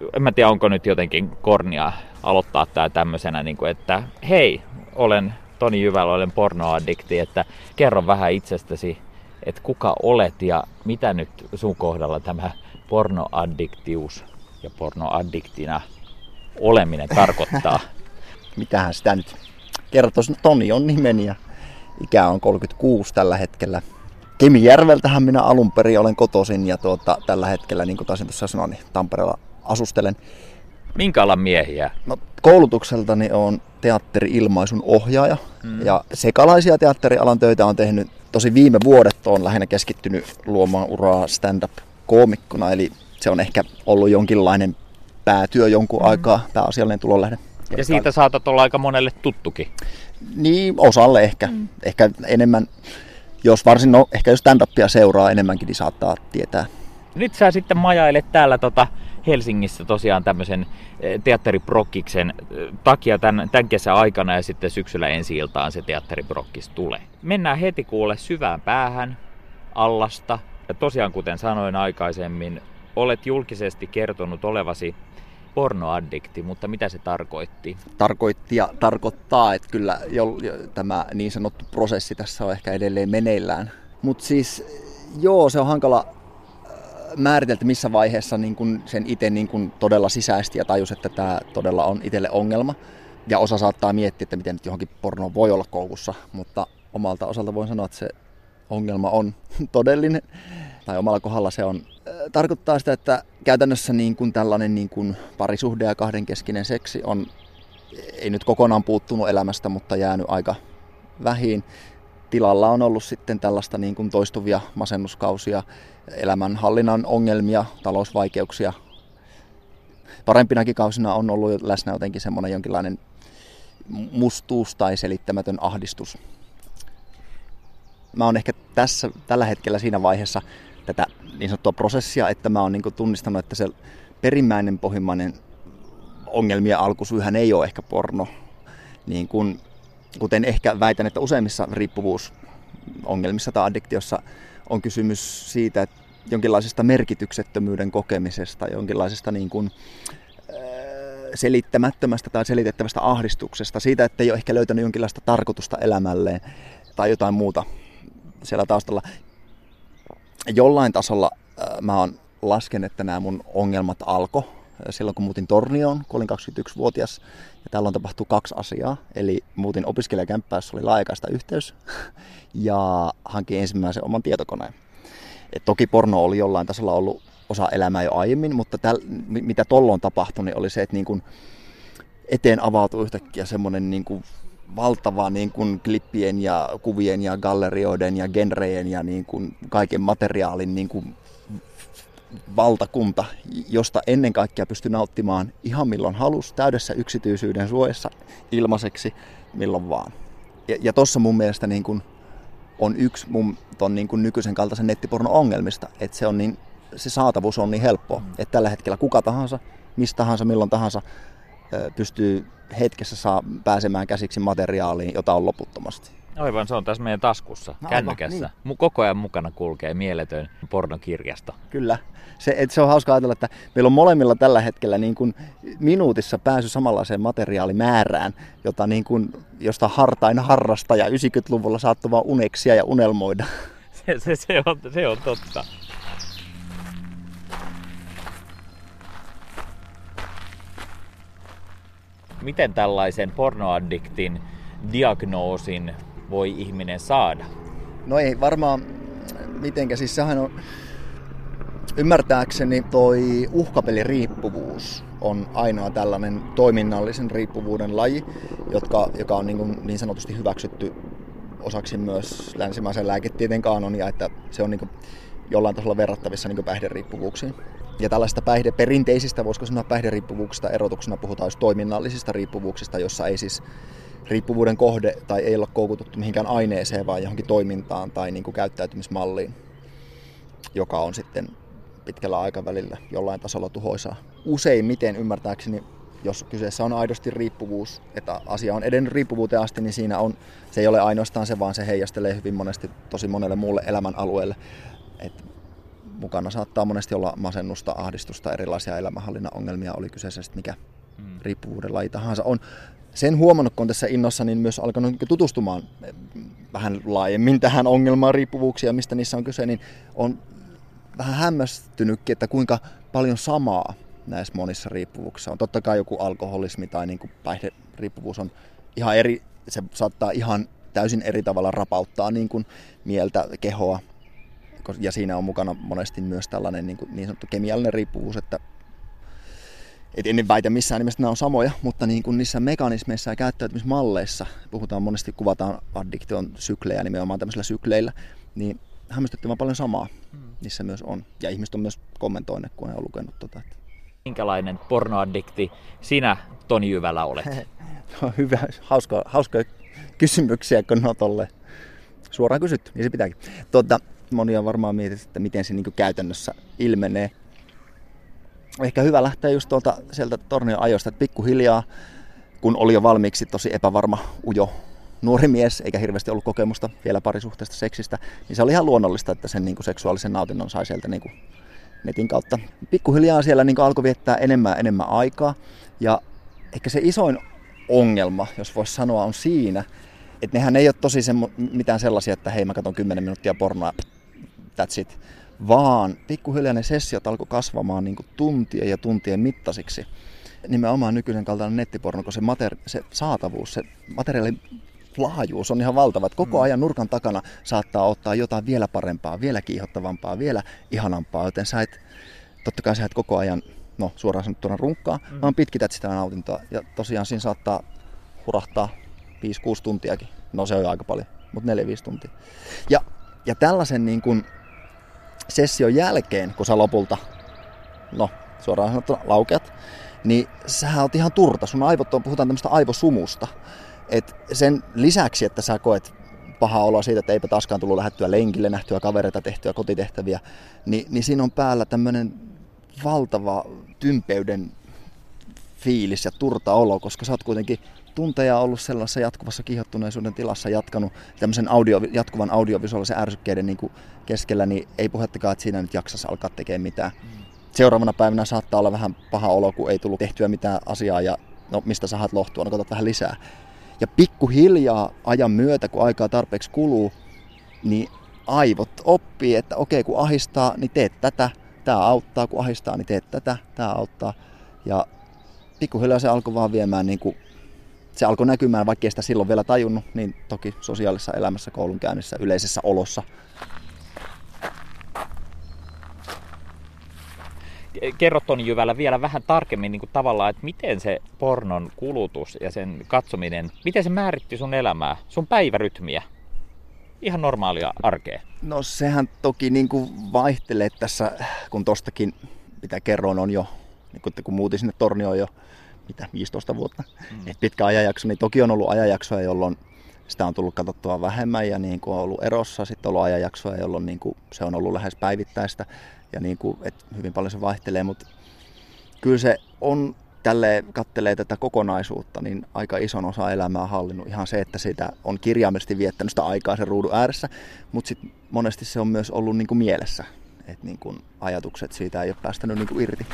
en mä tiedä onko nyt jotenkin kornia aloittaa tää tämmöisenä, niin kuin, että hei, olen Toni Jyväl, olen pornoaddikti, että kerro vähän itsestäsi, että kuka olet ja mitä nyt sun kohdalla tämä pornoaddiktius ja pornoaddiktina oleminen tarkoittaa. Mitähän sitä nyt kertoisi? Toni on nimeni ja ikä on 36 tällä hetkellä. Kemijärveltähän minä alun perin olen kotoisin ja tällä hetkellä, niin kuin taisin tuossa sanoa, niin Tampereella asustelen. Minkä alan miehiä? No, koulutukseltani olen teatteri-ilmaisun ohjaaja ja sekalaisia teatterialan töitä on tehnyt. Tosi viime vuodet olen lähinnä keskittynyt luomaan uraa stand-up-koomikkona, eli se on ehkä ollut jonkinlainen päätyö jonkun aikaa, pääasiallinen tulonlähde. Ja siitä saatat olla aika monelle tuttukin. Niin, osalle ehkä. Ehkä enemmän, ehkä jos stand-upia seuraa enemmänkin, niin saattaa tietää. Nyt sä sitten majailet täällä Helsingissä tosiaan tämmöisen teatteriprokkiksen takia tämän kesän aikana ja sitten syksyllä ensi-iltaan se teatteriprokkis tulee. Mennään heti kuule syvään päähän Allasta. Ja tosiaan kuten sanoin aikaisemmin, olet julkisesti kertonut olevasi pornoaddikti, mutta mitä se tarkoitti? Tarkoitti ja tarkoittaa, että kyllä tämä niin sanottu prosessi tässä on ehkä edelleen meneillään. Mutta siis joo, se on hankala määritelty missä vaiheessa niin kun sen itse niin kun todella sisäisti ja tajus, että tämä todella on itselle ongelma. Ja osa saattaa miettiä, että miten nyt johonkin pornoon voi olla koukussa, mutta omalta osalta voin sanoa, että se ongelma on todellinen. Tai omalla kohdalla se on. Tarkoittaa sitä, että käytännössä niin kuin tällainen niin kuin parisuhde ja kahdenkeskinen seksi on, ei nyt kokonaan puuttunut elämästä, mutta jäänyt aika vähiin. Tilalla on ollut sitten tällaista niin kuin toistuvia masennuskausia, elämänhallinnan ongelmia, talousvaikeuksia. Parempinakin kausina on ollut läsnä jotenkin semmoinen jonkinlainen mustuus tai selittämätön ahdistus. Mä oon ehkä tällä hetkellä siinä vaiheessa tätä niin sanottua prosessia, että mä oon niin kuin tunnistanut, että se perimmäinen pohjimmainen ongelmien alkusyyhän ei ole ehkä porno. Niin kuin, kuten ehkä väitän, että useimmissa riippuvuusongelmissa tai addiktiossa on kysymys siitä, että jonkinlaisesta merkityksettömyyden kokemisesta, jonkinlaisesta niin kuin, selittämättömästä tai selitettävästä ahdistuksesta, siitä, että ei ole ehkä löytänyt jonkinlaista tarkoitusta elämälleen tai jotain muuta siellä taustalla. Jollain tasolla mä oon lasken, että nämä mun ongelmat alkoi silloin, kun muutin Tornioon, kun olin 21-vuotias. Ja täällä on tapahtunut 2 asiaa. Eli muutin opiskelijakämppään, jossa oli laajakaista yhteys, ja hankin ensimmäisen oman tietokoneen. Et toki porno oli jollain tasolla ollut osa elämää jo aiemmin, mutta mitä tolloin tapahtui, niin oli se, että niin kun eteen avautui yhtäkkiä semmoinen niin kun valtava niin kuin klippien ja kuvien ja gallerioiden ja genrejen ja niin kuin kaiken materiaalin niin kuin valtakunta, josta ennen kaikkea pystyi nauttimaan ihan milloin halusi, täydessä yksityisyyden suojassa, ilmaiseksi, milloin vaan. Ja tossa mun mielestä niin kuin on yksi mun ton niin kuin nykyisen kaltaisen nettipornon ongelmista, että se saatavuus on niin helppoa, että tällä hetkellä kuka tahansa, mistä tahansa, milloin tahansa pystyy hetkessä pääsemään käsiksi materiaaliin, jota on loputtomasti. Aivan, se on tässä meidän taskussa, kännykässä. Niin. Koko ajan mukana kulkee mieletön pornokirjasto. Kyllä. Se on hauska ajatella, että meillä on molemmilla tällä hetkellä niin kuin minuutissa pääsy samanlaiseen materiaalimäärään, josta hartain harrastaja 90-luvulla saattoi vaan uneksia ja unelmoida. Se on totta. Miten tällaisen pornoaddiktin diagnoosin voi ihminen saada? No ei varmaan mitenkä. Siis sehän on, ymmärtääkseni toi uhkapeliriippuvuus on ainoa tällainen toiminnallisen riippuvuuden laji, joka on niin sanotusti hyväksytty osaksi myös länsimaisen lääketieteen kaanonia, että se on niin jollain tasolla verrattavissa niin päihderiippuvuuksiin. Ja tällaista perinteisistä, voisiko sanoa päihderiippuvuuksista erotuksena puhutaan just toiminnallisista riippuvuuksista, jossa ei siis riippuvuuden kohde tai ei olla koukututtu mihinkään aineeseen, vaan johonkin toimintaan tai niin kuin käyttäytymismalliin, joka on sitten pitkällä aikavälillä jollain tasolla tuhoisaa. Useimmiten ymmärtääkseni, jos kyseessä on aidosti riippuvuus, että asia on edennyt riippuvuuteen asti, niin siinä se ei ole ainoastaan se, vaan se heijastelee hyvin monesti tosi monelle muulle elämänalueelle. mukana saattaa monesti olla masennusta, ahdistusta, erilaisia elämänhallinnan ongelmia, oli kyseessä sitten mikä riippuvuuden laji tahansa on. Sen huomannut, kun on tässä innossa, niin myös alkanut tutustumaan vähän laajemmin tähän ongelmaan riippuvuuksia, mistä niissä on kyse, niin on vähän hämmästynytkin, että kuinka paljon samaa näissä monissa riippuvuuksissa on. Totta kai joku alkoholismi tai niin kuin päihderiippuvuus on ihan eri, se saattaa ihan täysin eri tavalla rapauttaa niin kuin mieltä, kehoa. Ja siinä on mukana monesti myös tällainen niin sanottu kemiallinen riippuvuus, että en väitä missään nimessä nämä on samoja, mutta niin kuin niissä mekanismeissa ja käyttäytymismalleissa, puhutaan monesti, kuvataan addiktion syklejä nimenomaan tämmöisillä sykleillä, niin hämmästyttävän paljon samaa niissä myös on. Ja ihmiset on myös kommentoineet, kun he on lukenut tota. Minkälainen pornoaddikti sinä, Toni Jyvälä, olet? No, hyvä, hauskoja kysymyksiä, kun ne on tolleen suoraan kysytty, niin se pitääkin. Moni on varmaan mietitty, että miten se niin kuin käytännössä ilmenee. Ehkä hyvä lähteä just sieltä Tornion ajosta, että pikkuhiljaa, kun oli jo valmiiksi tosi epävarma, ujo nuori mies, eikä hirveästi ollut kokemusta vielä parisuhteesta seksistä, niin se oli ihan luonnollista, että sen niin kuin seksuaalisen nautinnon sai sieltä niin kuin netin kautta. Pikkuhiljaa siellä niin kuin alkoi viettää enemmän aikaa, ja ehkä se isoin ongelma, jos voisi sanoa, on siinä, että nehän ei ole tosi mitään sellaisia, että hei, mä katson 10 minuuttia pornoa, that's it, vaan pikkuhiljaa ne sessiot alkoi kasvamaan niin kuin tuntien ja tuntien mittaisiksi. Nimenomaan nykyisen kaltainen nettiporno, kun se saatavuus, se materiaalin laajuus on ihan valtava. Että koko ajan nurkan takana saattaa ottaa jotain vielä parempaa, vielä kiihottavampaa, vielä ihanampaa, joten totta kai sä et koko ajan, suoraan sanottuna runkkaa, vaan pitkität sitä nautintoa. Ja tosiaan siinä saattaa hurahtaa 5-6 tuntiakin. No se on jo aika paljon, mutta 4-5 tuntia. Ja tällaisen niin kuin session jälkeen, kun sä lopulta, suoraan sanottuna laukeat, niin sähän oot ihan turta. Sun aivot on, puhutaan tämmöistä aivosumusta. Et sen lisäksi, että sä koet pahaa oloa siitä, että eipä taaskaan tullut lähdettyä lenkille, nähtyä kavereita, tehtyä kotitehtäviä, niin siinä on päällä tämmöinen valtava tympeyden fiilis ja turta olo, koska sä oot kuitenkin tunteja ollut sellaisessa jatkuvassa kiihottuneisuuden tilassa jatkanut tämmöisen jatkuvan audiovisuaalisen ärsykkeiden niin kuin keskellä, niin ei puhettakaan, että siinä nyt jaksas alkaa tekemään mitään. Seuraavana päivänä saattaa olla vähän paha olo, kun ei tullut tehtyä mitään asiaa ja mistä sä haet lohtua, katsot vähän lisää. Ja pikkuhiljaa ajan myötä, kun aikaa tarpeeksi kuluu, niin aivot oppii, että okei, kun ahistaa, niin teet tätä, tää auttaa, kun ahistaa, niin teet tätä, tää auttaa. Ja pikkuhiljaa se alkoi vaan viemään, niin kuin, se alkoi näkymään, vaikka ei sitä silloin vielä tajunnut, niin toki sosiaalisessa elämässä, koulunkäynnissä, yleisessä olossa. Kerro Toni Jyvälä vielä vähän tarkemmin niin kuin tavallaan, että miten se pornon kulutus ja sen katsominen, miten se määritti sun elämää, sun päivärytmiä, ihan normaalia arkea? No sehän toki niin kuin vaihtelee tässä, kun tostakin, mitä kerroin, on jo, niin kun muutin sinne Tornioon jo 15 vuotta, et pitkä ajanjakso, niin toki on ollut ajanjaksoja, jolloin sitä on tullut katsottua vähemmän ja niin kuin on ollut erossa, sitten on ollut ajanjaksoja, jolloin niin kuin se on ollut lähes päivittäistä. Ja niin kuin, että hyvin paljon se vaihtelee, mutta kyllä se on, tälleen kattelee tätä kokonaisuutta, niin aika ison osa elämää hallinnut. Ihan se, että sitä on kirjaimellisesti viettänyt sitä aikaa sen ruudun ääressä, mutta sitten monesti se on myös ollut niin kuin mielessä, että niin kuin ajatukset siitä ei ole päästänyt niin kuin irti.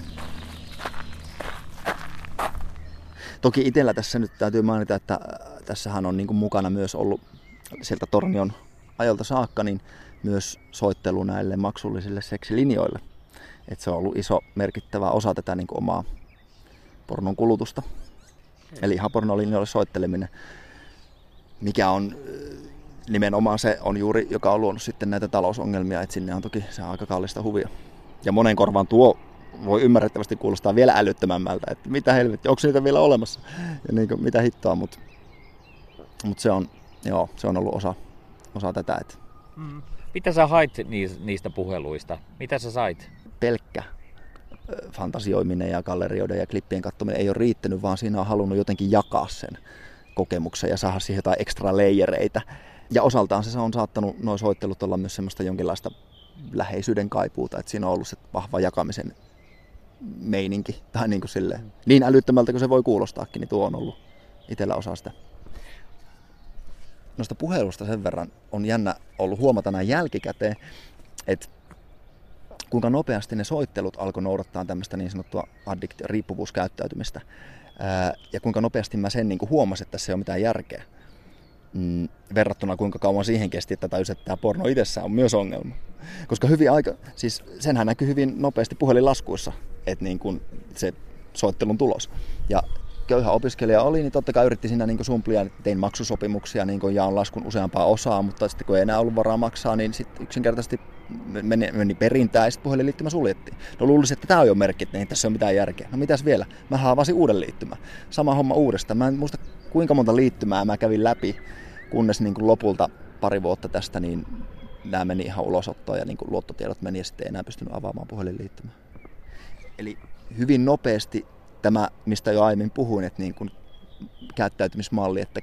Toki itsellä tässä nyt täytyy mainita, että tässähän on niin kuin mukana myös ollut sieltä Tornion ajalta saakka, niin myös soittelu näille maksullisille seksilinjoille. Et se on ollut iso merkittävä osa tätä niin kuin omaa pornon kulutusta. Eli ihan pornolinjoille soitteleminen, mikä on nimenomaan se on juuri, joka on luonut sitten näitä talousongelmia, että sinne on toki se on aika kallista huvia. Ja monen korvaan tuo voi ymmärrettävästi kuulostaa vielä älyttömämmältä, että mitä helvettiä, onko niitä vielä olemassa ja niin kuin, mitä hittoa, mutta se on ollut osa tätä. Että mitä sä hait niistä puheluista? Mitä sä sait? Pelkkä fantasioiminen ja gallerioiden ja klippien katsominen ei ole riittänyt, vaan siinä on halunnut jotenkin jakaa sen kokemuksen ja saada siihen jotain ekstra leijereitä. Ja osaltaan se on saattanut nuo soittelut olla myös semmoista jonkinlaista läheisyyden kaipuuta, että siinä on ollut se vahva jakamisen meininki. Tai niin kuin silleen, niin älyttömältä kuin se voi kuulostaakin, niin tuo on ollut itsellä osa sitä. Noista puhelusta sen verran on jännä ollut huomata näin jälkikäteen, että kuinka nopeasti ne soittelut alkoi noudattaa tämmöistä niin sanottua riippuvuuskäyttäytymistä. Ja kuinka nopeasti mä sen niin kuin huomasin, että tässä ei ole mitään järkeä. Verrattuna kuinka kauan siihen kesti, että tajus, että tämä porno itsessään on myös ongelma. Koska siis senhän näkyy hyvin nopeasti puhelinlaskuissa, että niin kuin se soittelun tulos. Ja köyhä opiskelija oli, niin totta kai yritti siinä niin sumplia, tein maksusopimuksia, niin jaon laskun useampaa osaa, mutta sitten kun ei enää ollut varaa maksaa, niin sitten yksinkertaisesti meni perintään ja sitten puhelinliittymä suljettiin. No luulisin, että tämä on jo merkki, että ei tässä ole mitään järkeä. No mitäs vielä? Mä avasin uuden liittymän. Sama homma uudestaan. Mä en muista kuinka monta liittymää mä kävin läpi, kunnes niin kuin lopulta pari vuotta tästä niin nämä meni ihan ulosottoon ja niin kuin luottotiedot meni ja sitten ei enää pystynyt avaamaan puhelinliittymää. Eli hyvin nopeasti tämä, mistä jo aiemmin puhuin, että niin kuin käyttäytymismalli, että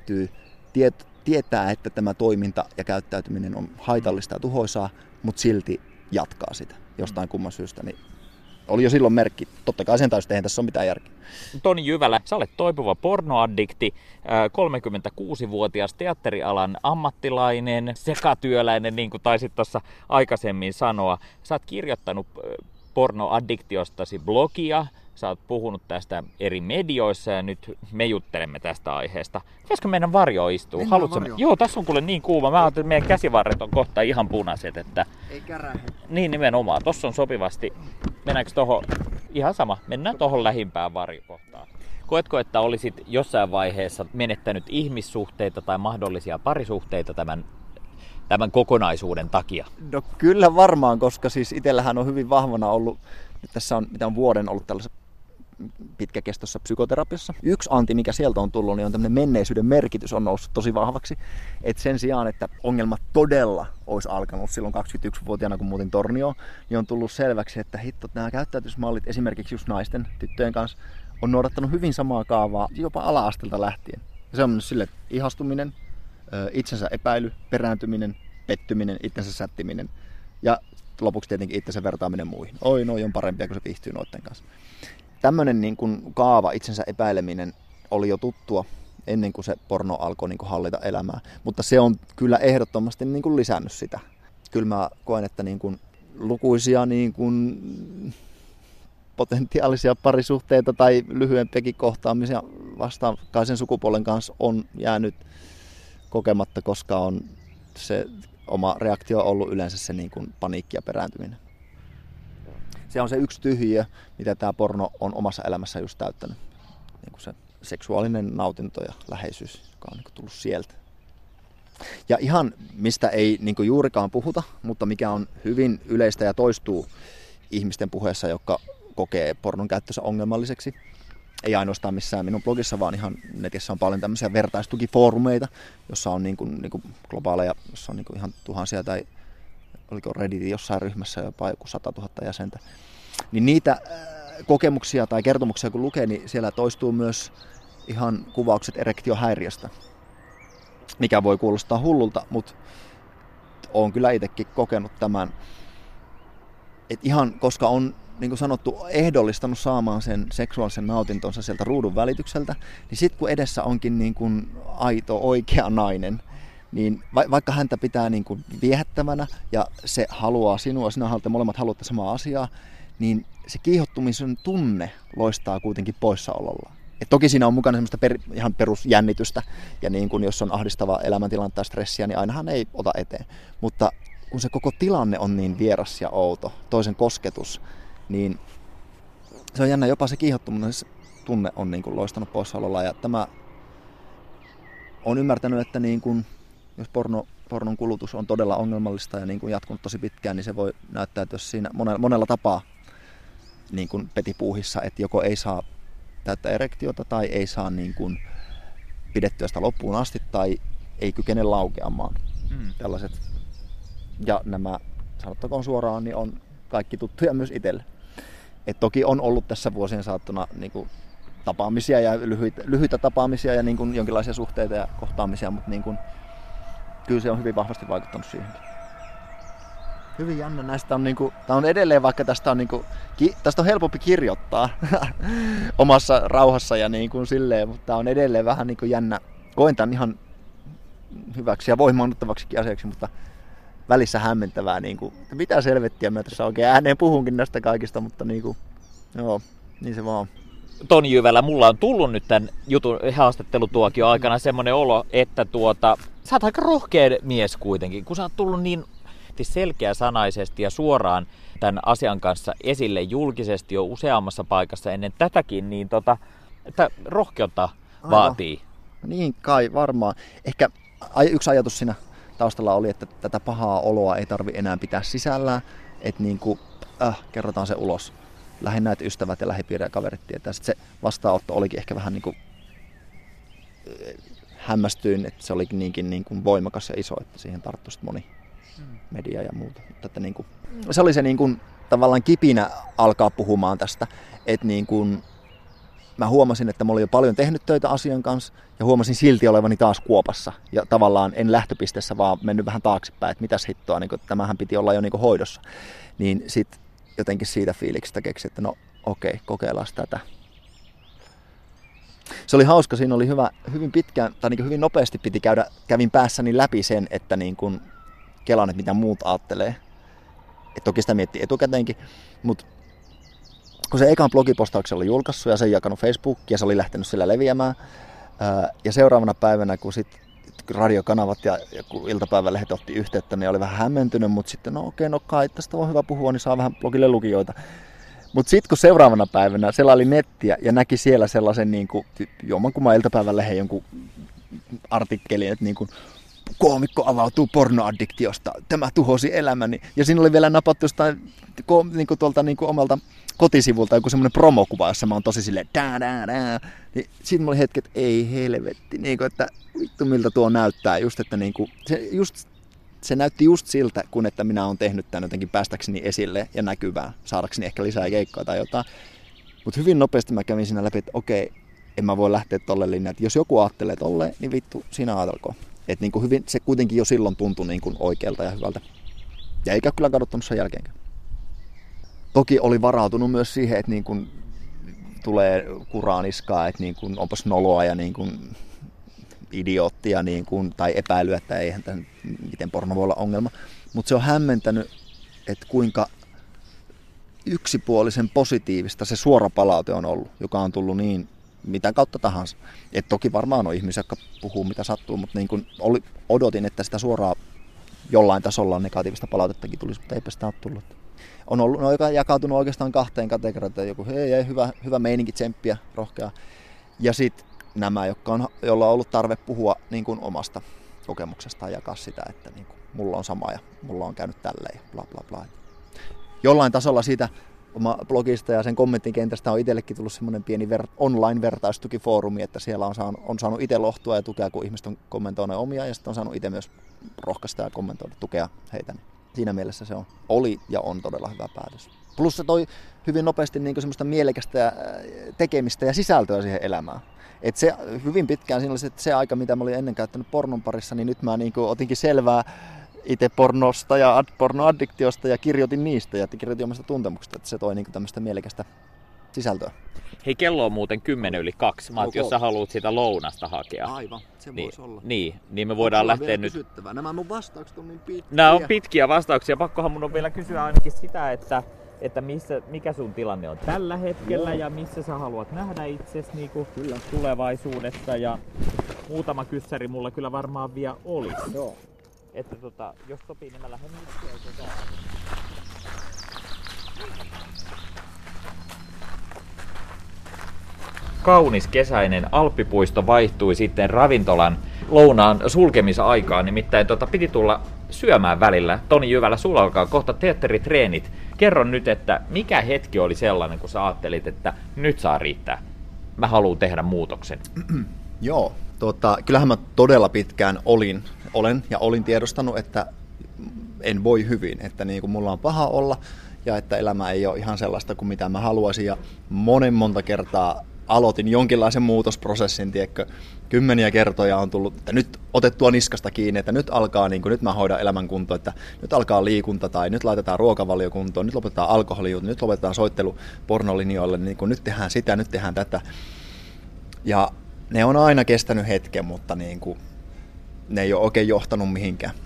tietää, että tämä toiminta ja käyttäytyminen on haitallista ja tuhoisaa, mutta silti jatkaa sitä jostain kumman syystä, niin oli jo silloin merkki. Totta kai sen taisi, että eihän tässä ole mitään järkeä. Toni Jyvälä, sä olet toipuva pornoaddikti, 36-vuotias teatterialan ammattilainen, sekatyöläinen, niin kuin taisit tuossa aikaisemmin sanoa. Sä oot kirjoittanut pornoaddiktiostasi blogia, sä oot puhunut tästä eri medioissa ja nyt me juttelemme tästä aiheesta. Pitäisikö meidän varjo istua? Haluatko? Joo, tässä on kuule niin kuuma. Mä ajattelin, että meidän käsivarret on kohta ihan punaiset. Että... Ei kärähe. Niin nimenomaan. Tossa on sopivasti. Mennäänkö tohon? Ihan sama. Mennään tohon lähimpään varjokohtaan. Koetko, että olisit jossain vaiheessa menettänyt ihmissuhteita tai mahdollisia parisuhteita tämän kokonaisuuden takia? No kyllä varmaan, koska siis itsellähän on hyvin vahvana ollut, nyt tässä on mitä on vuoden ollut tällaisessa pitkäkestossa psykoterapiassa. Yksi anti, mikä sieltä on tullut, niin on tämmöinen menneisyyden merkitys on noussut tosi vahvaksi. Että sen sijaan, että ongelmat todella olisi alkanut silloin 21-vuotiaana, kun muutin Tornioon, niin on tullut selväksi, että hitto, nämä käyttäytymismallit esimerkiksi just naisten, tyttöjen kanssa, on noudattanut hyvin samaa kaavaa jopa ala-astelta lähtien. Ja se on mennyt sille, että ihastuminen, itsensä epäily, perääntyminen, pettyminen, itsensä sättiminen ja lopuksi tietenkin itsensä vertaaminen muihin. Oi, noi on parempia, kun se viihtyy noiden kanssa. Tämmöinen niin kuin kaava, itsensä epäileminen, oli jo tuttua ennen kuin se porno alkoi niin kuin hallita elämää. Mutta se on kyllä ehdottomasti niin kuin lisännyt sitä. Kyllä mä koen, että niin kuin lukuisia niin kuin potentiaalisia parisuhteita tai lyhyempiäkin kohtaamisia vastakkaisen sukupuolen kanssa on jäänyt kokematta, koska on se oma reaktio on ollut yleensä se niin kuin paniikki ja perääntyminen. Se on se yksi tyhjiö, mitä tämä porno on omassa elämässä just täyttänyt. Niin kuin se seksuaalinen nautinto ja läheisyys, joka on niin kuin tullut sieltä. Ja ihan mistä ei niin kuin juurikaan puhuta, mutta mikä on hyvin yleistä ja toistuu ihmisten puheessa, jotka kokee pornon käyttönsä ongelmalliseksi. Ei ainoastaan missään minun blogissa, vaan ihan netissä on paljon tämmöisiä vertaistukifoorumeita, jossa on niin kuin globaaleja, jossa on niin kuin ihan tuhansia tai oliko Redditin jossain ryhmässä jopa joku 100 000 jäsentä. Niin niitä kokemuksia tai kertomuksia kun lukee, niin siellä toistuu myös ihan kuvaukset erektiohäiriöstä, mikä voi kuulostaa hullulta, mutta olen kyllä itsekin kokenut tämän. Et ihan koska on niin kuin sanottu, ehdollistanut saamaan sen seksuaalisen nautintonsa sieltä ruudun välitykseltä, niin sitten kun edessä onkin niin kuin aito, oikea nainen, niin vaikka häntä pitää niin kuin viehättävänä ja se haluaa sinua, sinä haluatte, molemmat haluatte samaa asiaa, niin se kiihottumisen tunne loistaa kuitenkin poissaolollaan. Et toki siinä on mukana semmoista ihan perusjännitystä ja niin kuin jos on ahdistava elämäntilanne tai stressiä, niin ainahan ei ota eteen. Mutta kun se koko tilanne on niin vieras ja outo, toisen kosketus, niin se on jännä, jopa se kiihottuminen tunne on niin kuin loistanut poissaololla. Ja tämä on ymmärtänyt, että niin kuin, jos pornon kulutus on todella ongelmallista ja niin kuin jatkunut tosi pitkään, niin se voi näyttäytyä siinä monella tapaa niin kuin petipuuhissa, että joko ei saa täyttä erektiota tai ei saa niin kuin pidettyä sitä loppuun asti tai ei kykene laukeamaan. Tällaiset. Ja nämä, sanottakoon suoraan, niin on kaikki tuttuja myös itselle. Et toki on ollut tässä vuosien saattuna niin kuin tapaamisia ja lyhyitä tapaamisia ja niin kuin jonkinlaisia suhteita ja kohtaamisia, mutta niin kuin, kyllä se on hyvin vahvasti vaikuttanut siihen. Hyvin jännä näistä on, niin kuin, tämä on edelleen, vaikka tästä on, niin kuin, tästä on helpompi kirjoittaa omassa rauhassa ja niin kuin silleen, mutta tämä on edelleen vähän niin kuin jännä. Koen tämän ihan hyväksi ja voimaannuttavaksikin asiaksi, mutta välissä hämmentävää, niin kuin, että mitä selvettiä mä tässä oikein ääneen puhunkin näistä kaikista, mutta niin kuin, joo, niin se vaan. Toni Jyvälä, mulla on tullut nyt tämän jutun haastattelutuokion aikana semmoinen olo, että sä oot aika rohkea mies kuitenkin, kun sä oot tullut niin selkeäsanaisesti ja suoraan tämän asian kanssa esille julkisesti jo useammassa paikassa ennen tätäkin, niin että rohkeutta vaatii. Niin kai varmaan. Ehkä yksi ajatus siinä taustalla oli, että tätä pahaa oloa ei tarvi enää pitää sisällään, että niin kuin, kerrotaan se ulos. Lähinnä, että ystävät ja lähipiiri ja kaverit tietää. Sitten se vastaanotto olikin ehkä vähän niin kuin hämmästyin, että se olikin niin kuin voimakas ja iso, että siihen tarttui moni media ja muuta. Mutta että niin kuin, se oli se niin kuin, tavallaan kipinä alkaa puhumaan tästä, että niin kuin, mä huomasin, että mä olin jo paljon tehnyt töitä asian kanssa ja huomasin silti olevani taas kuopassa. Ja tavallaan en lähtöpisteessä, vaan mennyt vähän taaksepäin, että mitäs hittoa, niin kuin, tämähän piti olla jo niin kuin hoidossa. Niin sit jotenkin siitä fiiliksestä keksin, että no okei, kokeillaan tätä. Se oli hauska, siinä oli hyvin pitkään, tai niin hyvin nopeasti kävin päässäni läpi sen, että niin kuin kelaan, että mitä muut ajattelee. Et toki sitä miettii etukäteenkin, mutta kun se ekan blogipostauksen oli julkaissut ja se jakanut Facebookiin ja se oli lähtenyt sillä leviämään. Ja seuraavana päivänä, kun sitten radiokanavat ja iltapäivälehdet otti yhteyttä, niin oli vähän hämmentynyt, mutta sitten no kai tästä on hyvä puhua, niin saa vähän blogille lukijoita. Mutta sitten kun seuraavana päivänä selaili nettiä ja näki siellä sellaisen niin kuin, jommankumman iltapäivälehden jonkun artikkelin, että niin kuin, koomikko avautuu pornoaddiktiosta, tämä tuhosi elämäni. Ja siinä oli vielä napattu jostain niin kuin tuolta niin kuin omalta kotisivulta joku semmoinen promokuva, jossa mä oon tosi silleen niin siitä mulla oli hetki, että ei helvetti, niin kuin, että vittu miltä tuo näyttää. Just, että niin kuin, se näytti just siltä, kun että minä oon tehnyt tämän jotenkin päästäkseni esille ja näkyvään, saadakseni ehkä lisää keikkaa tai jotain. Mutta hyvin nopeasti mä kävin siinä läpi, että okei, en mä voi lähteä tolle linjalle, että jos joku ajattelee tolleen, niin vittu, sinä ajatelkoon. Että niin hyvin, se kuitenkin jo silloin tuntui niin kuin oikealta ja hyvältä. Ja eikä kyllä kadottanut sen jälkeenkään. Toki oli varautunut myös siihen, että niin kuin tulee kuraaniskaa, että niin kuin onpas noloa ja niin kuin idioottia niin kuin, tai epäilyä, että eihän tämän, miten porno voi olla ongelma. Mutta se on hämmentänyt, että kuinka yksipuolisen positiivista se suora palaute on ollut, joka on tullut niin mitä kautta tahansa. Et toki varmaan on ihmisiä, jotka puhuu mitä sattuu, mutta niin kuin odotin, että sitä suoraa jollain tasolla negatiivista palautettakin tulisi, mutta eipä sitä ole tullut. On jakautunut oikeastaan kahteen kategoriaan, joku hei, hyvä meininki, tsemppiä, rohkea. Ja sitten nämä, joilla on ollut tarve puhua niin kuin omasta kokemuksestaan, jakaa sitä, että niin kuin, mulla on sama ja mulla on käynyt tälleen ja bla bla bla. Jollain tasolla siitä oma blogista ja sen kommenttikentästä on itsellekin tullut semmoinen pieni online-vertaistukifoorumi, että siellä on saanut itse lohtua ja tukea, kun ihmiset on kommentoinut omia, ja sitten on saanut itse myös rohkaista ja kommentoida, tukea heitä. Siinä mielessä se oli ja on todella hyvä päätös. Plus se toi hyvin nopeasti niin kuin semmoista mielekästä tekemistä ja sisältöä siihen elämään. Et se hyvin pitkään siinä oli se aika, mitä mä olin ennen käyttänyt pornon parissa, niin nyt mä niin kuin otinkin selvää itse pornosta ja pornoaddiktiosta ja kirjoitin niistä ja kirjoitin omasta tuntemuksesta, että se toi niin kuin tämmöistä mielekästä sisältöä. Hei, kello on muuten 1:10. Mä jos sä haluat sitä lounasta hakea. Aivan, se voisi olla. Niin me voidaan lähteä nyt. Kysyttävää. Nämä mun vastaukset on niin pitkiä. Nämä on pitkiä vastauksia. Pakkohan mun on vielä kysyä ainakin sitä, että mikä sun tilanne on tällä hetkellä ja missä sä haluat nähdä itsesi niinku tulevaisuudessa. Ja muutama kyssäri mulla kyllä varmaan vielä olisi. Joo. Että jos sopii, niin mä lähden nyt. Kaunis kesäinen Alppipuisto vaihtui sitten ravintolan lounaan sulkemisaikaan, nimittäin piti tulla syömään välillä. Toni Jyvälä, sulla alkaa kohta teatteritreenit. Kerro nyt, että mikä hetki oli sellainen, kun sä ajattelit, että nyt saa riittää. Mä haluan tehdä muutoksen. Joo, kyllähän mä todella pitkään olin tiedostanut, että en voi hyvin, että niin kuin mulla on paha olla ja että elämä ei ole ihan sellaista kuin mitä mä haluaisin. Ja monta kertaa aloitin jonkinlaisen muutosprosessin, tiedätkö, 10 kertoja on tullut, että nyt otettua niskasta kiinni, että nyt alkaa, niin kuin, nyt mä hoidan elämän kuntoon, että nyt alkaa liikunta tai nyt laitetaan ruokavaliokuntoon, nyt lopetetaan alkoholijuut, nyt lopetetaan soittelu pornolinjoille, niin kuin, nyt tehdään sitä, nyt tehdään tätä. Ja ne on aina kestänyt hetken, mutta niin kuin, ne ei ole oikein johtanut mihinkään.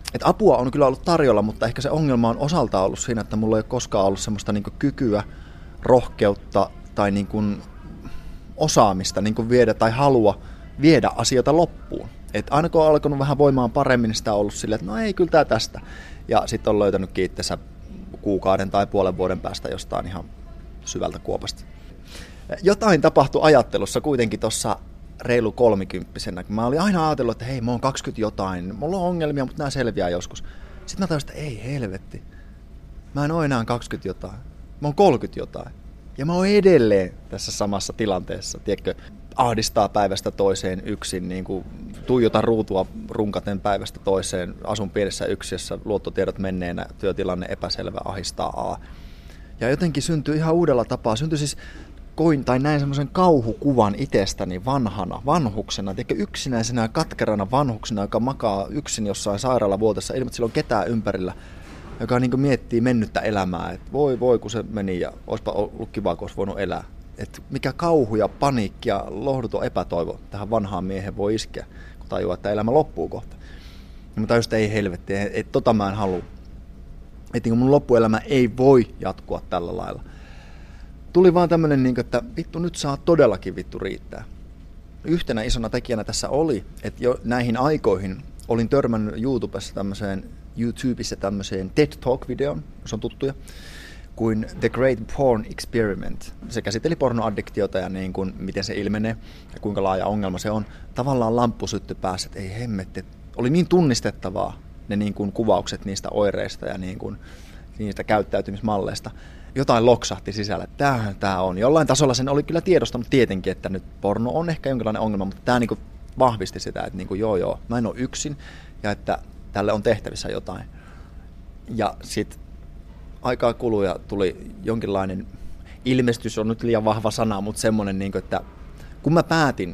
että apua on kyllä ollut tarjolla, mutta ehkä se ongelma on osaltaan ollut siinä, että mulla ei ole koskaan ollut semmoista niin kuin kykyä, rohkeutta tai niin kuin osaamista niin kuin viedä tai halua viedä asioita loppuun. Että aina kun on alkanut vähän voimaan paremmin, niin sitä on ollut silleen, että no ei, kyllä tää tästä. Ja sitten on löytänyt itsensä kuukauden tai puolen vuoden päästä jostain ihan syvältä kuopasta. Jotain tapahtui ajattelussa kuitenkin tuossa reilu 30-vuotiaana. Mä olin aina ajatellut, että hei, mä oon 20 jotain, mulla on ongelmia, mutta nämä selviää joskus. Sitten mä tajusin, että ei helvetti, mä en oo enää 20 jotain, mä oon 30 jotain. Ja mä oon edelleen tässä samassa tilanteessa, tiedätkö, ahdistaa päivästä toiseen yksin, niin kuin tuijota ruutua runkaten päivästä toiseen, asun pienessä yksiössä, luottotiedot menneenä, työtilanne epäselvä, ahdistaa A. Ja jotenkin syntyi ihan uudella tapaa, syntyi siis näin semmoisen kauhukuvan itsestäni vanhuksena, tiedätkö, yksinäisenä ja katkerana vanhuksena, joka makaa yksin jossain sairaalavuotessa ilman, että sillä on ketään ympärillä, joka niin kuin miettii mennyttä elämää, että voi kun se meni ja olisipa ollut kiva, kun olisi voinut elää. Että mikä kauhu ja paniikki ja lohduton epätoivo tähän vanhaan miehen voi iskeä, kun tajuaa, että elämä loppuu kohta. Ja mä tajusin, että ei helvetti, että tota mä en halua. Että niin mun loppuelämä ei voi jatkua tällä lailla. Tuli vaan tämmönen, että vittu nyt saa todellakin vittu riittää. Yhtenä isona tekijänä tässä oli, että jo näihin aikoihin olin törmännyt YouTubessa tämmöiseen TED Talk-videon, se on tuttuja, kuin The Great Porn Experiment. Se käsitteli pornoaddiktiota ja niin kuin, miten se ilmenee ja kuinka laaja ongelma se on. Tavallaan lamppu syttyi päässä, että ei hemmetti. Oli niin tunnistettavaa ne niin kuin kuvaukset niistä oireista ja niin kuin, niistä käyttäytymismalleista. Jotain loksahti sisällä, että tämähän tämä on. Jollain tasolla sen oli kyllä tiedostanut tietenkin, että nyt porno on ehkä jonkinlainen ongelma, mutta tämä niin kuin vahvisti sitä, että niin kuin, joo, mä en ole yksin ja että tälle on tehtävissä jotain. Ja sitten aikaa kului ja tuli jonkinlainen ilmestys, on nyt liian vahva sana, mutta semmoinen, niin kuin, että kun mä päätin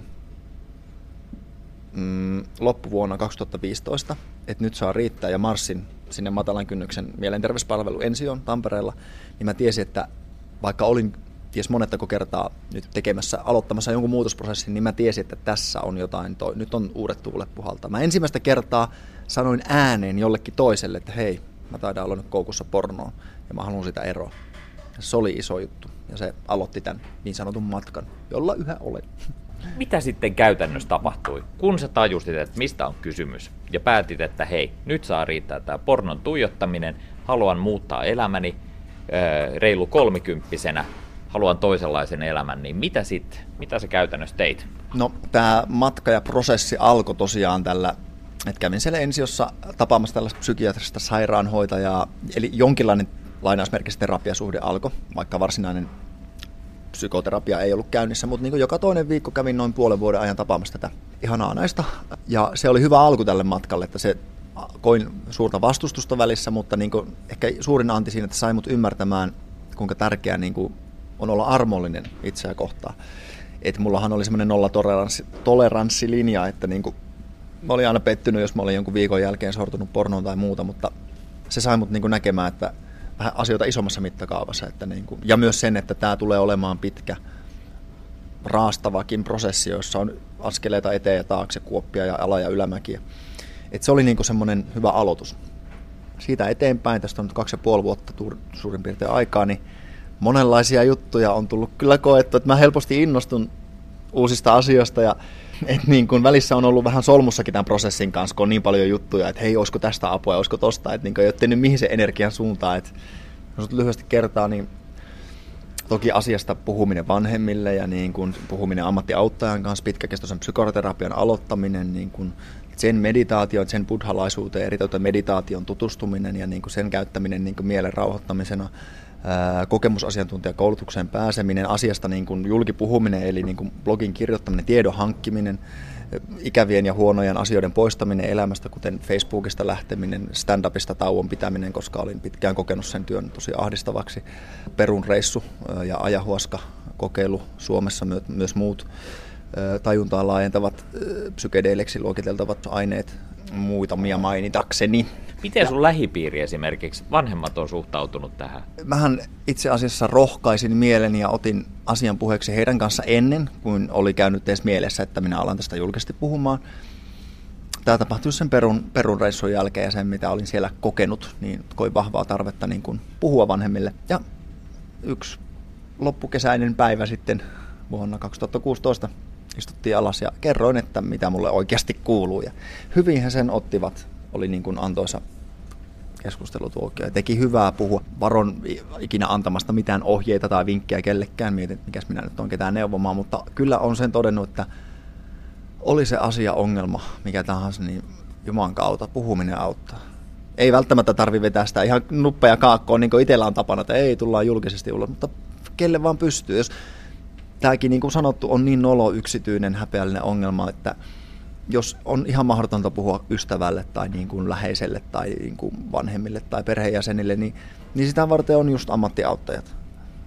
loppuvuonna 2015, että nyt saa riittää ja marssin sinne matalan kynnyksen mielenterveyspalvelu Ensioon Tampereella, niin mä tiesin, että vaikka olin ties monettako kertaa nyt aloittamassa jonkun muutosprosessin, niin mä tiesin, että tässä on jotain, nyt on uudet tuulet puhaltaa. Mä ensimmäistä kertaa sanoin ääneen jollekin toiselle, että hei, mä taidaan olla nyt koukussa pornoon ja mä haluan sitä eroa. Se oli iso juttu ja se aloitti tämän niin sanotun matkan, jolla yhä olen. Mitä sitten käytännössä tapahtui, kun sä tajusit, että mistä on kysymys ja päätit, että hei, nyt saa riittää tämä pornon tuijottaminen, haluan muuttaa elämäni reilu 30-vuotiaana, haluan toisenlaisen elämän, niin mitä sitten? Mitä sä käytännössä teit? No, tämä matka ja prosessi alkoi tosiaan tällä, että kävin siellä Ensiossa tapaamassa tällaista psykiatrista sairaanhoitajaa, eli jonkinlainen lainausmerkissä terapiasuhde alkoi, vaikka varsinainen psykoterapia ei ollut käynnissä, mutta niin joka toinen viikko kävin noin puolen vuoden ajan tapaamassa tätä ihanaa naista. Ja se oli hyvä alku tälle matkalle, että se koin suurta vastustusta välissä, mutta niin ehkä suurin anti siinä, että sai mut ymmärtämään, kuinka tärkeää niin on olla armollinen itseä kohtaan. Että mullahan oli semmoinen nollatoleranssilinja, että niin mä olin aina pettynyt, jos mä olin jonkun viikon jälkeen sortunut pornoon tai muuta, mutta se sai mut niin näkemään, että vähän asioita isommassa mittakaavassa. Että ja myös sen, että tämä tulee olemaan pitkä, raastavakin prosessi, jossa on askeleita eteen ja taakse, kuoppia ja ala- ja ylämäkiä. Että se oli semmoinen hyvä aloitus. Siitä eteenpäin, tästä on nyt 2,5 vuotta suurin piirtein aikaa, niin monenlaisia juttuja on tullut kyllä koettu, että mä helposti innostun uusista asioista ja että välissä on ollut vähän solmussakin tämän prosessin kanssa, kun on niin paljon juttuja, että hei, olisiko tästä apua, olisiko tosta, että ei ole tehnyt mihin se energian suuntaan. Että jos lyhyesti kertaa, niin toki asiasta puhuminen vanhemmille ja puhuminen ammattiauttajan kanssa, pitkäkestoisen psykoterapian aloittaminen, sen meditaation, sen buddhalaisuuteen, erityisesti meditaation tutustuminen ja sen käyttäminen mielen rauhoittamisena, kokemusasiantuntijakoulutukseen pääseminen, asiasta julkipuhuminen, eli blogin kirjoittaminen, tiedon hankkiminen, ikävien ja huonojen asioiden poistaminen elämästä, kuten Facebookista lähteminen, stand-upista tauon pitäminen, koska olin pitkään kokenut sen työn tosi ahdistavaksi, Perun reissu ja ajahuaska kokeilu Suomessa, myös muut tajuntaa laajentavat psykedeeleksi luokiteltavat aineet, muutamia mainitakseni. Miten sun lähipiiri esimerkiksi, vanhemmat on suhtautunut tähän? Mähän itse asiassa rohkaisin mieleni ja otin asian puheeksi heidän kanssa ennen, kuin oli käynyt edes mielessä, että minä alan tästä julkisesti puhumaan. Tämä tapahtui sen Perun reissun jälkeen ja sen, mitä olin siellä kokenut, niin koin vahvaa tarvetta niin kuin puhua vanhemmille. Ja yksi loppukesäinen päivä sitten vuonna 2016 istuttiin alas ja kerroin, että mitä mulle oikeasti kuuluu. Ja hyvin he sen ottivat, oli niin kuin antoisa keskustelutuokio ja teki hyvää puhua. Varon ikinä antamasta mitään ohjeita tai vinkkejä kellekään, mietin, mikäs minä nyt on ketään neuvomaan, mutta kyllä on sen todennut, että oli se asia ongelma, mikä tahansa, niin Jumalan kautta puhuminen auttaa. Ei välttämättä tarvitse vetää sitä ihan nuppeja kaakkoon, niin kuin itsellä on tapana, että ei tullaan julkisesti ulos, mutta kelle vaan pystyy. Jos tämäkin, niin kuin sanottu, on niin nolo, yksityinen, häpeällinen ongelma, että jos on ihan mahdotonta puhua ystävälle tai niin kuin läheiselle tai niin kuin vanhemmille tai perheenjäsenille, niin sitä varten on just ammattiauttajat.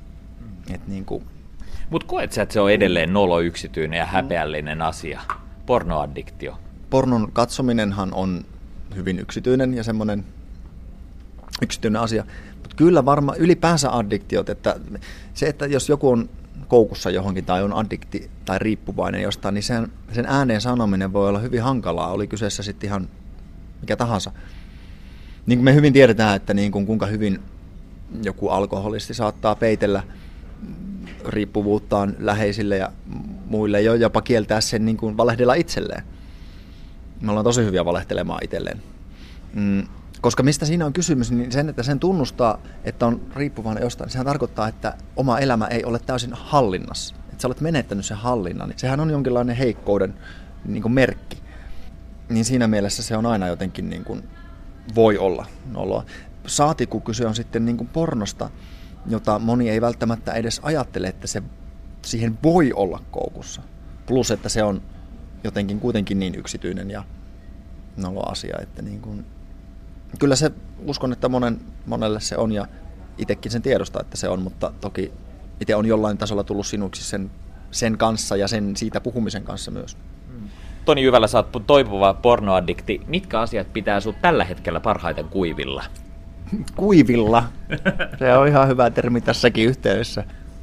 Niin mutta koet sä, että se on edelleen nolo, yksityinen ja häpeällinen asia? Pornoaddiktio. Pornon katsominenhan on hyvin yksityinen ja semmoinen yksityinen asia. Mutta kyllä varmaan ylipäänsä addiktiot, että se, että jos joku on koukussa johonkin tai on addikti tai riippuvainen jostain, niin sen ääneen sanominen voi olla hyvin hankalaa. Oli kyseessä sitten ihan mikä tahansa. Niin kuin me hyvin tiedetään, että niin kuin kuinka hyvin joku alkoholisti saattaa peitellä riippuvuuttaan läheisille ja muille, jopa kieltää sen niin kuin valehdella itselleen. Me ollaan tosi hyviä valehtelemaan itselleen. Koska mistä siinä on kysymys, niin sen, että sen tunnustaa, että on riippuvainen jostain, niin sehän tarkoittaa, että oma elämä ei ole täysin hallinnassa. Että sä olet menettänyt sen hallinnan. Sehän on jonkinlainen heikkouden niin kuin merkki. Niin siinä mielessä se on aina jotenkin niin kuin voi olla noloa. Saati, kun kyse on sitten niin kuin pornosta, jota moni ei välttämättä edes ajattele, että siihen voi olla koukussa. Plus, että se on jotenkin kuitenkin niin yksityinen ja nolo asia, että niin kuin, kyllä se, uskon, että monelle se on ja itsekin sen tiedostaa, että se on, mutta toki itse on jollain tasolla tullut sinuksi sen kanssa ja siitä puhumisen kanssa myös. Toni Jyvälä, sä oot toipuva pornoaddikti. Mitkä asiat pitää sut tällä hetkellä parhaiten kuivilla? Kuivilla? Se on ihan hyvä termi tässäkin yhteydessä.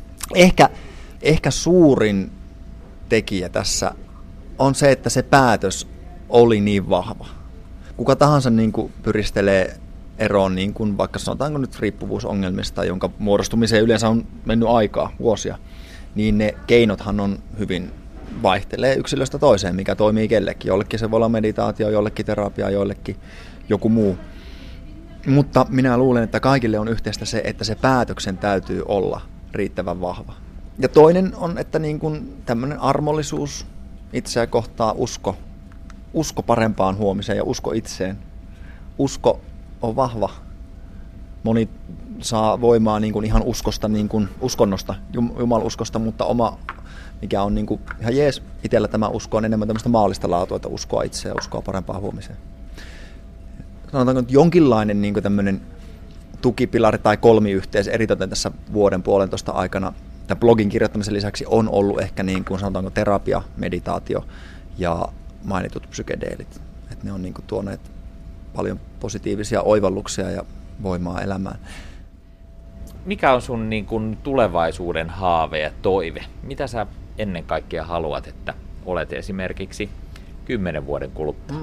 Ehkä suurin tekijä tässä on se, että se päätös oli niin vahva. Kuka tahansa niin kuin pyristelee eroon, niin kuin vaikka sanotaanko nyt riippuvuusongelmista, jonka muodostumiseen yleensä on mennyt aikaa, vuosia, niin ne keinothan on hyvin vaihtelee yksilöstä toiseen, mikä toimii kellekin. Jollekin se voi olla meditaatio, jollekin terapia, jollekin joku muu. Mutta minä luulen, että kaikille on yhteistä se, että se päätöksen täytyy olla riittävän vahva. Ja toinen on, että niin kuin tämmöinen armollisuus itseä kohtaa, usko parempaan huomiseen ja usko itseen. Usko on vahva. Moni saa voimaa niin kuin ihan uskosta, niin kuin uskonnosta, jumaluskosta, mutta oma, mikä on niin kuin ihan jees, itsellä tämä usko on enemmän tämmöistä maallista laatua, että uskoa itseä ja uskoa parempaan huomiseen. Sanotaanko nyt jonkinlainen niin kuin tämmöinen tukipilari tai kolmiyhteys eritoten tässä vuoden puolentoista aikana tämän blogin kirjoittamisen lisäksi on ollut ehkä niin kuin sanotaanko terapia, meditaatio ja mainitut psykedeelit. Että ne on niin kuin tuoneet paljon positiivisia oivalluksia ja voimaa elämään. Mikä on sun niin kuin tulevaisuuden haave ja toive? Mitä sä ennen kaikkea haluat, että olet esimerkiksi 10 vuoden kuluttua?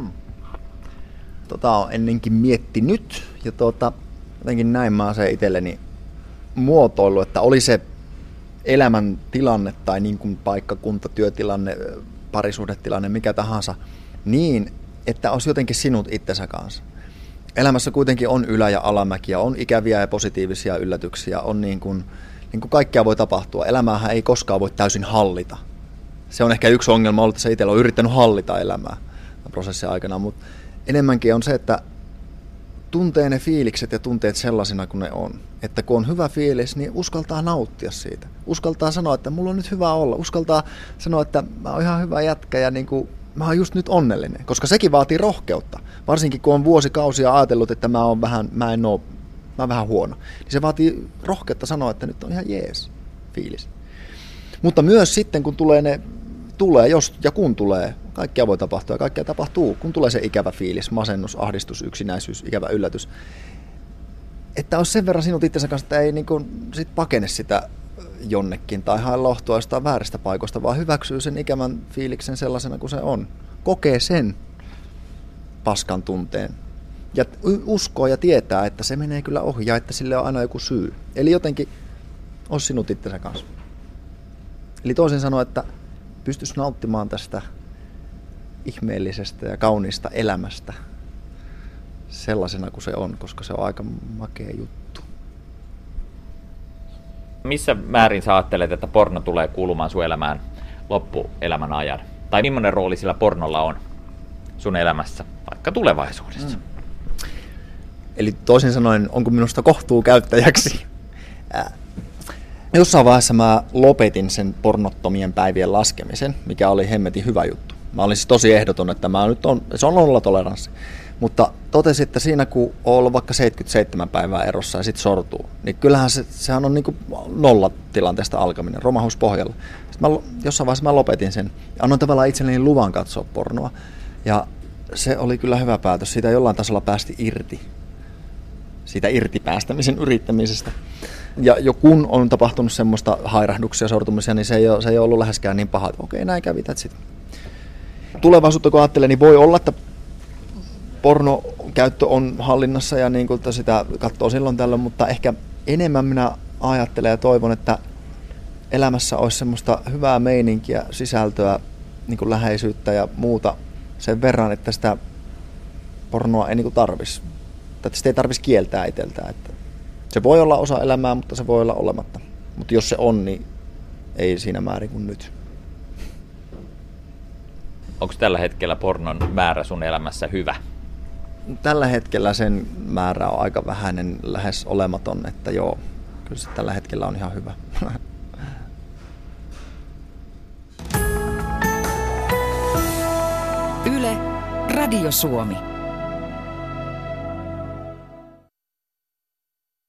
On ennenkin miettinyt ja jotenkin näin mä oon se itselleni muotoillut, että oli se elämäntilanne tai niin kuin paikkakunta, työtilanne, parisuhdetilanne, mikä tahansa, niin että olisi jotenkin sinut itsensä kanssa. Elämässä kuitenkin on ylä- ja alamäkiä, on ikäviä ja positiivisia yllätyksiä, on niin kuin kaikkea voi tapahtua. Elämäähän ei koskaan voi täysin hallita. Se on ehkä yksi ongelma ollut, että se itsellä on yrittänyt hallita elämää prosessin aikana, mutta enemmänkin on se, että tuntee ne fiilikset ja tunteet sellaisina kuin ne on. Että kun on hyvä fiilis, niin uskaltaa nauttia siitä. Uskaltaa sanoa, että mulla on nyt hyvä olla. Uskaltaa sanoa, että mä oon ihan hyvä jätkä ja niin kuin, mä oon just nyt onnellinen. Koska sekin vaatii rohkeutta. Varsinkin kun on vuosikausia ajatellut, että mä oon vähän huono. Niin se vaatii rohkeutta sanoa, että nyt on ihan jees fiilis. Mutta myös sitten, kun jos ja kun tulee, kaikkea voi tapahtua ja kaikkea tapahtuu, kun tulee se ikävä fiilis, masennus, ahdistus, yksinäisyys, ikävä yllätys. Että olisi sen verran sinut itsensä kanssa, että ei niin kuin sit pakene sitä jonnekin tai hae lohtua jostain vääristä paikoista, vaan hyväksyy sen ikävän fiiliksen sellaisena kuin se on. Kokee sen paskan tunteen. Ja uskoo ja tietää, että se menee kyllä ohi ja että sille on aina joku syy. Eli jotenkin olisi sinut itsensä kanssa. Eli toisin sanoen, että pystyisi nauttimaan tästä ihmeellisestä ja kauniista elämästä sellaisena kuin se on, koska se on aika makea juttu. Missä määrin sä ajattelet, että porno tulee kuulumaan sun elämään loppuelämän ajan? Tai millainen rooli sillä pornolla on sun elämässä, vaikka tulevaisuudessa? Eli toisin sanoen, onko minusta kohtuu käyttäjäksi? Jossain vaiheessa mä lopetin sen pornottomien päivien laskemisen, mikä oli hemmetin hyvä juttu. Mä olin siis tosi ehdoton, että se on nollatoleranssi. Mutta totesin, että siinä kun on ollut vaikka 77 päivää erossa ja sitten sortuu, niin kyllähän sehän on niin kuin nollatilanteesta alkaminen, romahuspohjalla. Sitten jossain vaiheessa mä lopetin sen ja annoin tavallaan itselleni luvan katsoa pornoa. Ja se oli kyllä hyvä päätös. Siitä jollain tasolla päästi irti. Siitä irtipäästämisen yrittämisestä. Ja jo kun on tapahtunut semmoista hairahduksia ja sortumisia, niin se ei ole ollut läheskään niin paha, että okei, näin kävi, that's it. Tulevaisuutta kun ajattelen, niin voi olla, että pornokäyttö on hallinnassa ja niin kuin sitä katsoo silloin tällöin, mutta ehkä enemmän minä ajattelen ja toivon, että elämässä olisi semmoista hyvää meininkiä, sisältöä, niin kuin läheisyyttä ja muuta sen verran, että sitä pornoa ei niin tarvitsisi. Että sitä ei tarvitsisi kieltää itseltään. Että se voi olla osa elämää, mutta se voi olla olematta. Mutta jos se on, niin ei siinä määrin kuin nyt. Onko tällä hetkellä pornon määrä sun elämässä hyvä? Tällä hetkellä sen määrä on aika vähäinen, lähes olematon, että joo, kyllä se tällä hetkellä on ihan hyvä. Yle, Radio Suomi.